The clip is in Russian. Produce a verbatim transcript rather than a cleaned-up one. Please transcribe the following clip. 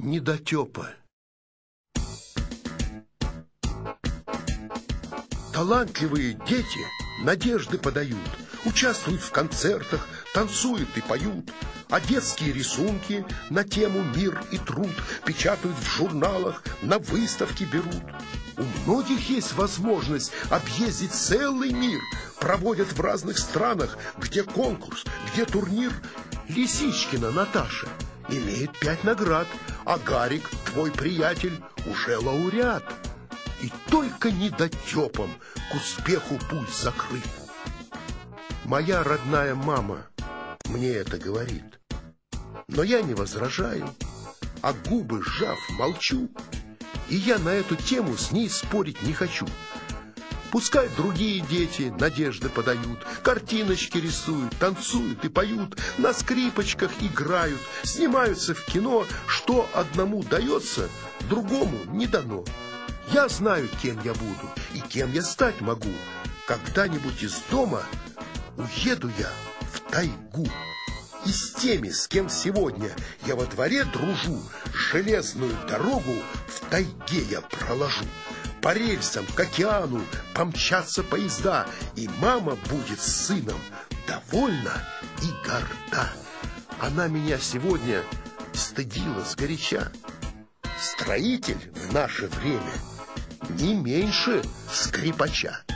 недотепа. Талантливые дети надежды подают, участвуют в концертах, танцуют и поют, а детские рисунки на тему «Мир и труд» печатают в журналах, на выставки берут. У многих есть возможность объездить целый мир, проводят в разных странах, где конкурс, где турнир. Лисичкина Наташа имеет пять наград, а Гарик, твой приятель, уже лауреат. И только недотепам к успеху путь закрыт. Моя родная мама мне это говорит, но я не возражаю, а губы сжав молчу, и я на эту тему с ней спорить не хочу. Пускай другие дети надежды подают, картиночки рисуют, танцуют и поют, на скрипочках играют, снимаются в кино. Что одному дается, другому не дано. Я знаю, кем я буду и кем я стать могу. Когда-нибудь из дома уеду я в тайгу. И с теми, с кем сегодня я во дворе дружу, железную дорогу в тайге я проложу. По рельсам к океану помчатся поезда, и мама будет с сыном довольна и горда. Она меня сегодня стыдила сгоряча. Строитель в наше время не меньше скрипача.